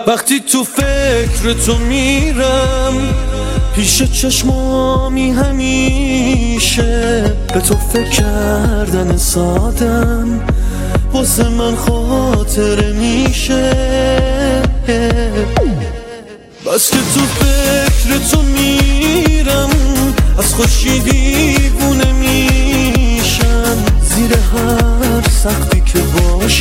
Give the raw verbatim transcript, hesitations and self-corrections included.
وقتی تو فکر تو میرم پیش چشمامی همیشه به تو فکر کردن سادم واسه من خاطره میشه. بس که تو فکر تو میرم از خوشی دیوونه میشم، زیر هر سختی که باشه